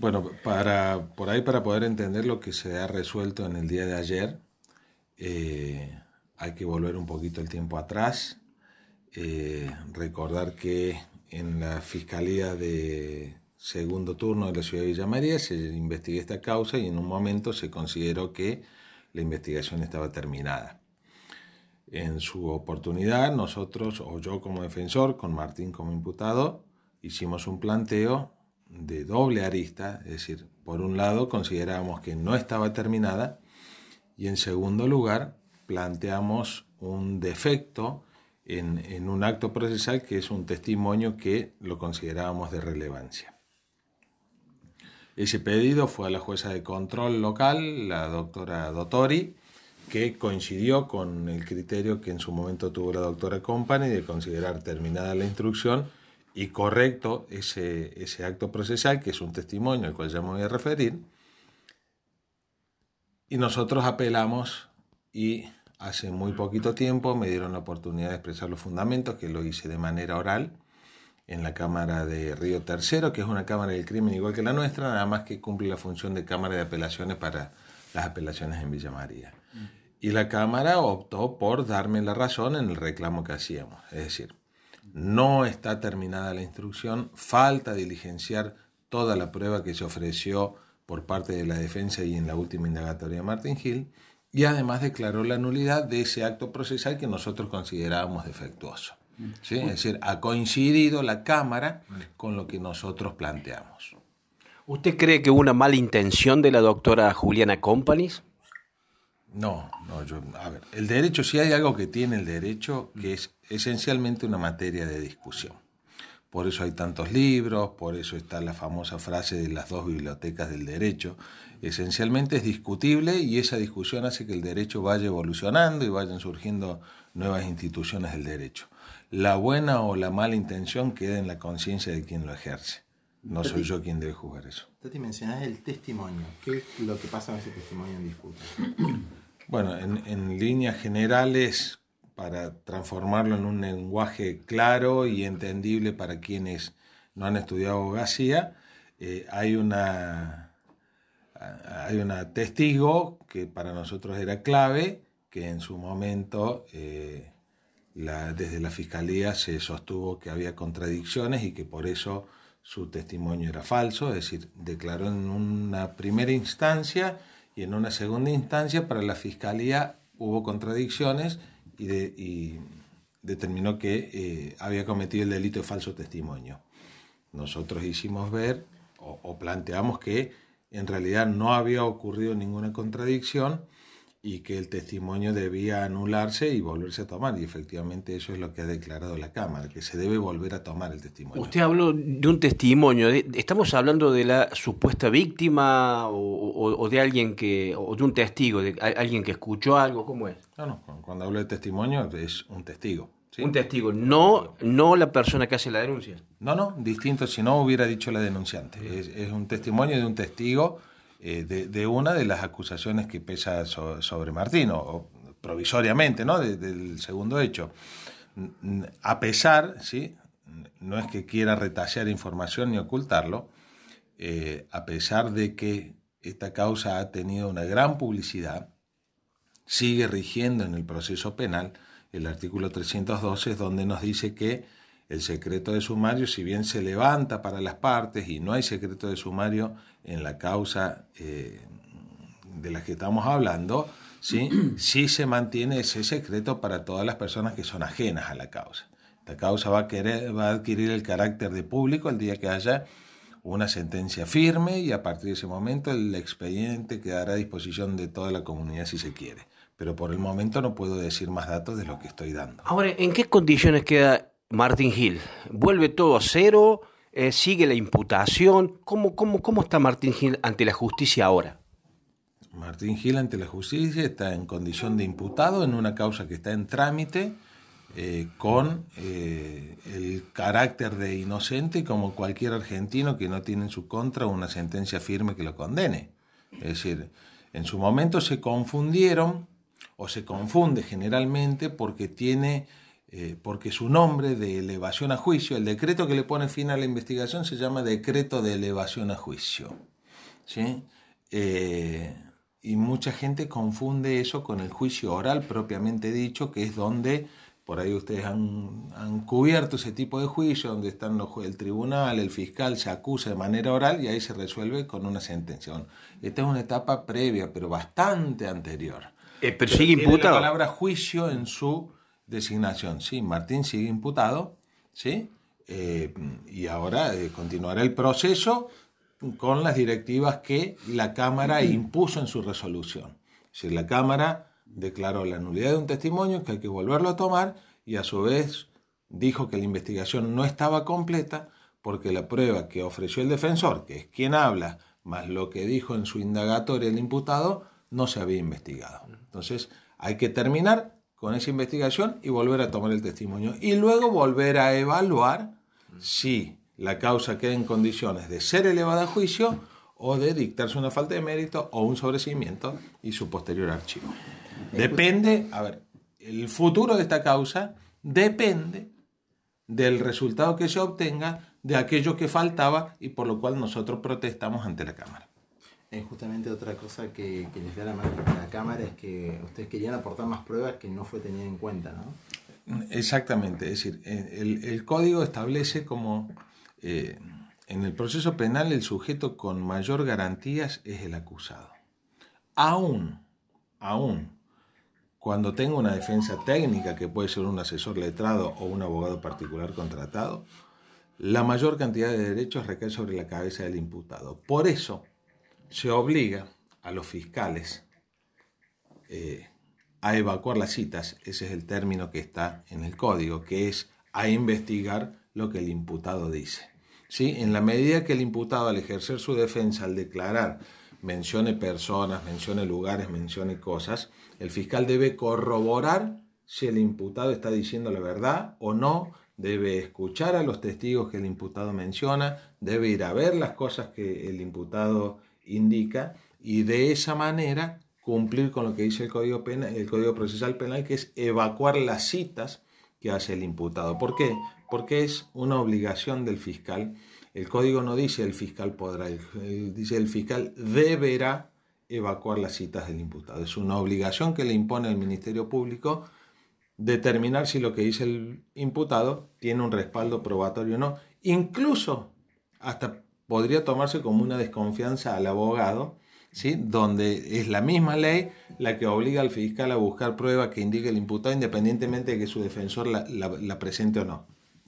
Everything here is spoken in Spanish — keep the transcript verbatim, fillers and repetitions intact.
Bueno, para, por ahí para poder entender lo que se ha resuelto en el día de ayer, eh, hay que volver un poquito el tiempo atrás, eh, recordar que en la Fiscalía de Segundo Turno de la Ciudad de Villa María se investigó esta causa y en un momento se consideró que la investigación estaba terminada. En su oportunidad, nosotros, o yo como defensor, con Martín como imputado, hicimos un planteo de doble arista, es decir, por un lado considerábamos que no estaba terminada y en segundo lugar planteamos un defecto en, en un acto procesal que es un testimonio que lo considerábamos de relevancia. Ese pedido fue a la jueza de control local, la doctora Dottori, que coincidió con el criterio que en su momento tuvo la doctora Company de considerar terminada la instrucción y correcto ese, ese acto procesal, que es un testimonio al cual ya me voy a referir. Y nosotros apelamos y hace muy poquito tiempo me dieron la oportunidad de expresar los fundamentos, que lo hice de manera oral en la Cámara de Río Tercero, que es una Cámara del Crimen igual que la nuestra, nada más que cumple la función de Cámara de Apelaciones para las apelaciones en Villa María. Mm. Y la Cámara optó por darme la razón en el reclamo que hacíamos, es decir, no está terminada la instrucción, falta diligenciar toda la prueba que se ofreció por parte de la defensa y en la última indagatoria de Martín Gil, y además declaró la nulidad de ese acto procesal que nosotros considerábamos defectuoso. ¿Sí? Es decir, ha coincidido la Cámara con lo que nosotros planteamos. ¿Usted cree que hubo una mala intención de la doctora Juliana Companys? No, no, yo, a ver, el derecho, si hay algo que tiene el derecho, que es esencialmente una materia de discusión. Por eso hay tantos libros, por eso está la famosa frase de las dos bibliotecas del derecho. Esencialmente es discutible y esa discusión hace que el derecho vaya evolucionando y vayan surgiendo nuevas instituciones del derecho. La buena o la mala intención queda en la conciencia de quien lo ejerce. No soy yo quien debe juzgar eso. Tati, mencionás el testimonio. ¿Qué es lo que pasa con ese testimonio en disputa? Bueno, en, en líneas generales, para transformarlo en un lenguaje claro y entendible para quienes no han estudiado abogacía, eh, hay una hay una testigo que para nosotros era clave, que en su momento eh, la, desde la Fiscalía se sostuvo que había contradicciones y que por eso su testimonio era falso, es decir, declaró en una primera instancia y en una segunda instancia para la Fiscalía hubo contradicciones y, de, y determinó que eh, había cometido el delito de falso testimonio. Nosotros hicimos ver o, o planteamos que en realidad no había ocurrido ninguna contradicción y que el testimonio debía anularse y volverse a tomar. Y efectivamente eso es lo que ha declarado la Cámara, que se debe volver a tomar el testimonio. Usted habló de un testimonio. ¿Estamos hablando de la supuesta víctima o, o, o de alguien que, o de un testigo, de alguien que escuchó algo? ¿Cómo es? No, no, cuando hablo de testimonio es un testigo. ¿Sí? Un testigo, no, no la persona que hace la denuncia. No, no, distinto si no hubiera dicho la denunciante. Es, es un testimonio de un testigo eh, de, de una de las acusaciones que pesa so, sobre Martín, o, o provisoriamente, ¿no? De, del segundo hecho. A pesar, ¿sí? No es que quiera retallar información ni ocultarlo, eh, a pesar de que esta causa ha tenido una gran publicidad, sigue rigiendo en el proceso penal el artículo trescientos doce, donde nos dice que el secreto de sumario, si bien se levanta para las partes y no hay secreto de sumario en la causa eh, de la que estamos hablando, ¿sí? Sí se mantiene ese secreto para todas las personas que son ajenas a la causa. La causa va a, querer, va a adquirir el carácter de público el día que haya una sentencia firme y a partir de ese momento el expediente quedará a disposición de toda la comunidad si se quiere. Pero por el momento no puedo decir más datos de lo que estoy dando. Ahora, ¿en qué condiciones queda Martín Gil? ¿Vuelve todo a cero? Eh, ¿Sigue la imputación? ¿Cómo, cómo, ¿Cómo está Martín Gil ante la justicia ahora? Martín Gil ante la justicia está en condición de imputado en una causa que está en trámite eh, con eh, el carácter de inocente como cualquier argentino que no tiene en su contra una sentencia firme que lo condene. Es decir, en su momento se confundieron o se confunde generalmente porque tiene, eh, porque su nombre de elevación a juicio, el decreto que le pone fin a la investigación se llama decreto de elevación a juicio. ¿sí? Eh, y mucha gente confunde eso con el juicio oral propiamente dicho, que es donde, por ahí ustedes han, han cubierto ese tipo de juicio, donde están los, el tribunal, el fiscal se acusa de manera oral y ahí se resuelve con una sentencia. Bueno, esta es una etapa previa, pero bastante anterior. Eh, pero, pero sigue tiene imputado. La palabra juicio en su designación. Sí, Martín sigue imputado, ¿sí? Eh, y ahora eh, continuará el proceso con las directivas que la Cámara impuso en su resolución. Es decir, la Cámara declaró la nulidad de un testimonio, que hay que volverlo a tomar, y a su vez dijo que la investigación no estaba completa porque la prueba que ofreció el defensor, que es quien habla, más lo que dijo en su indagatoria el imputado, no se había investigado. Entonces hay que terminar con esa investigación y volver a tomar el testimonio y luego volver a evaluar si la causa queda en condiciones de ser elevada a juicio o de dictarse una falta de mérito o un sobreseimiento y su posterior archivo. Depende, a ver, el futuro de esta causa depende del resultado que se obtenga de aquello que faltaba y por lo cual nosotros protestamos ante la Cámara. Eh, justamente otra cosa que, que les da la mano a la Cámara es que ustedes querían aportar más pruebas que no fue tenida en cuenta, ¿no? Exactamente, es decir, el, el código establece como eh, en el proceso penal el sujeto con mayor garantías es el acusado. Aún, aún, cuando tenga una defensa técnica, que puede ser un asesor letrado o un abogado particular contratado, la mayor cantidad de derechos recae sobre la cabeza del imputado. Por eso se obliga a los fiscales eh, a evacuar las citas, ese es el término que está en el código, que es a investigar lo que el imputado dice. ¿Sí? En la medida que el imputado, al ejercer su defensa, al declarar, mencione personas, mencione lugares, mencione cosas, el fiscal debe corroborar si el imputado está diciendo la verdad o no, debe escuchar a los testigos que el imputado menciona, debe ir a ver las cosas que el imputado indica y de esa manera cumplir con lo que dice el Código Penal, el Código Procesal Penal, que es evacuar las citas que hace el imputado. ¿Por qué? Porque es una obligación del fiscal. El Código no dice el fiscal podrá, el, el, dice el fiscal deberá evacuar las citas del imputado. Es una obligación que le impone al Ministerio Público determinar si lo que dice el imputado tiene un respaldo probatorio o no. Incluso hasta podría tomarse como una desconfianza al abogado, ¿sí? Donde es la misma ley la que obliga al fiscal a buscar prueba que indique el imputado independientemente de que su defensor la, la, la presente o no.